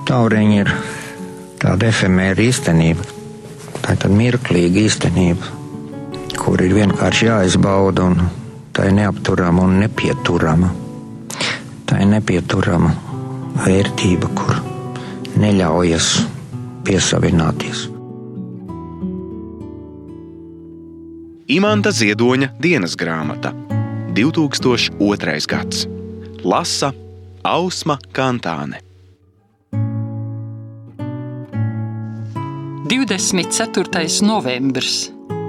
Tauriņi ir tāda efemēra īstenība, tā ir tāda mirklīga īstenība, kur ir vienkārši jāizbauda, un tā ir neapturama un nepieturama. Tā ir nepieturama vērtība, kur neļaujas piesavināties. Imanta Ziedoņa dienas grāmata, 2002. gads. Lasa Ausma Kantāne. 24. novembris.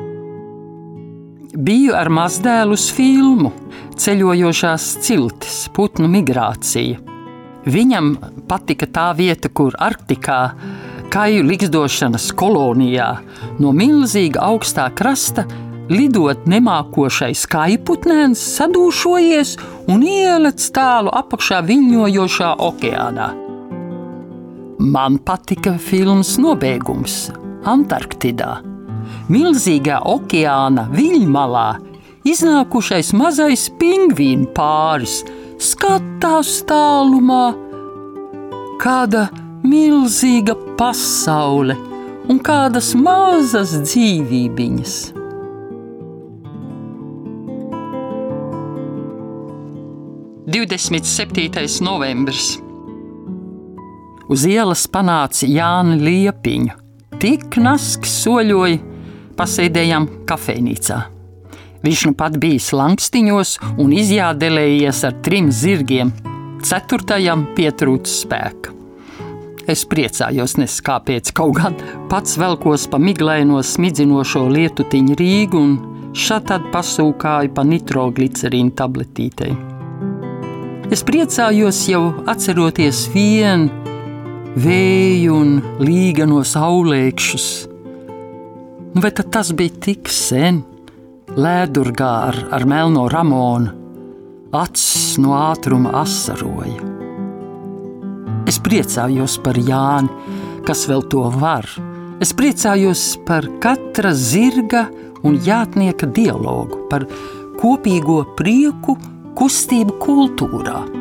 Biju ar mazdēlu uz filmu Ceļojošās ciltis, putnu migrācija. Viņam patika tā vieta, kur Arktikā, kaju likstošanas kolonijā, no milzīga augstā krasta lidot nemākošais kājputnēns sadūšojies un ielec tālu apakšā viļņojošā okeānā. Man patika filmas nobeigums Antarktidā. Milzīgā okeāna viļņmalā iznākušais mazais pingvīnu pāris skatās tālumā. Kāda milzīga pasaule un kādas mazas dzīvībiņas. – 27. novembris. Uz ielas panāca Jāni Liepiņu. Tik nasks soļoja, pasēdējām kafejnīcā. Viņš nu pat bijis Langstiņos un izjādelējies ar 3 zirgiem. 4. pietrūca spēka. Es priecājos neskāpēc, kaut gan pats velkos pa miglaino smidzinošo lietutiņu Rīgu un šatad pasūkāju pa nitroglicerīnu tabletītei. Es priecājos jau atceroties vien vēju un līgano saulēkšus. Vai tad tas bija tik sen? Lēdurgā ar melno ramonu, acis no ātruma asaroja. Es priecājos par Jāni, kas vēl to var. Es priecājos par katra zirga un jātnieka dialogu, par kopīgo prieku kustību kultūrā.